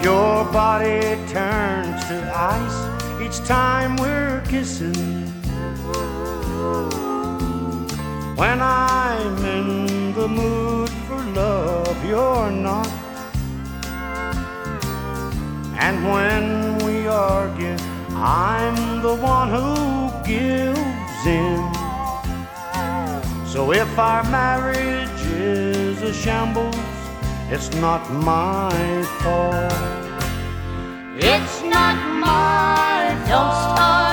Your body turns to ice each time we're kissing. When I'm in the mood for love, you're not. And when we argue, I'm the one who gives in. So if our marriage is a shambles, it's not my fault. It's not my fault. Don't start